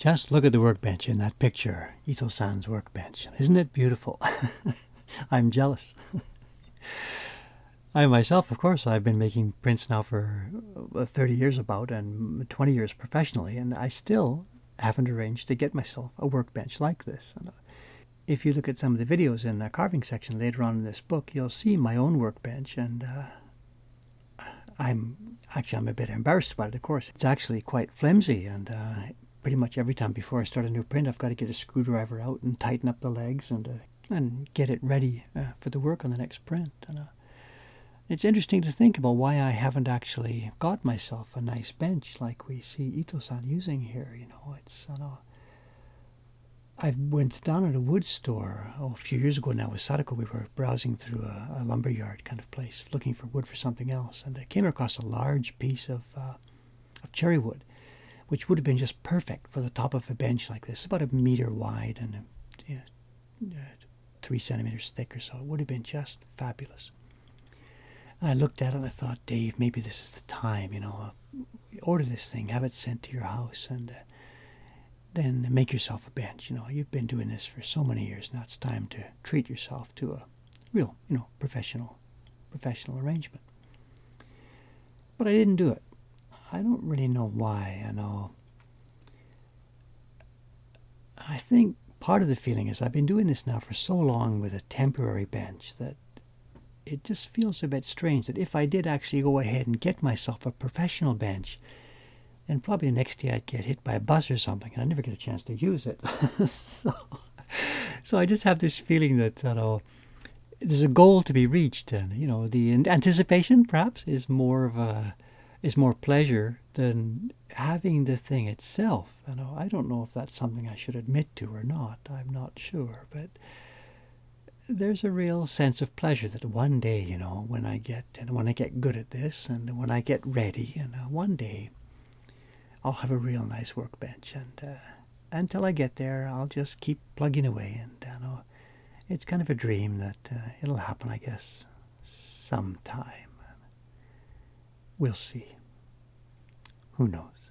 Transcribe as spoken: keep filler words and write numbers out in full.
Just look at the workbench in that picture, Ito-san's workbench. Isn't it beautiful? I'm jealous. I myself, of course, I've been making prints now for uh, thirty years about, and twenty years professionally, and I still haven't arranged to get myself a workbench like this. And, uh, if you look at some of the videos in the carving section later on in this book, you'll see my own workbench, and uh, I'm actually I'm a bit embarrassed about it, of course. It's actually quite flimsy, and uh, pretty much every time before I start a new print, I've got to get a screwdriver out and tighten up the legs and uh, and get it ready uh, for the work on the next print. And uh, it's interesting to think about why I haven't actually got myself a nice bench like we see Ito-san using here. You know, it's I know. I went down at a wood store oh, a few years ago now with Sadako. We were browsing through a, a lumber yard kind of place, looking for wood for something else, and I came across a large piece of uh, of cherry wood, which would have been just perfect for the top of a bench like this, about a meter wide and you know, three centimeters thick or so. It would have been just fabulous. And I looked at it and I thought, Dave, maybe this is the time, you know, uh, order this thing, have it sent to your house, and uh, then make yourself a bench. You know, you've been doing this for so many years now. It's time to treat yourself to a real, you know, professional, professional arrangement. But I didn't do it. I don't really know why. I know. I think part of the feeling is I've been doing this now for so long with a temporary bench that it just feels a bit strange that if I did actually go ahead and get myself a professional bench, then probably the next day I'd get hit by a bus or something, and I'd never get a chance to use it. so, so I just have this feeling that, you know, there's a goal to be reached, and you know, the anticipation perhaps is more of a is more pleasure than having the thing itself. You know, I don't know if that's something I should admit to or not. I'm not sure, but there's a real sense of pleasure that one day, you know, when I get and when I get good at this, and when I get ready, and uh, one day I'll have a real nice workbench, and uh, until I get there, I'll just keep plugging away, and uh, know, it's kind of a dream that uh, it'll happen, I guess, sometime. We'll see. Who knows?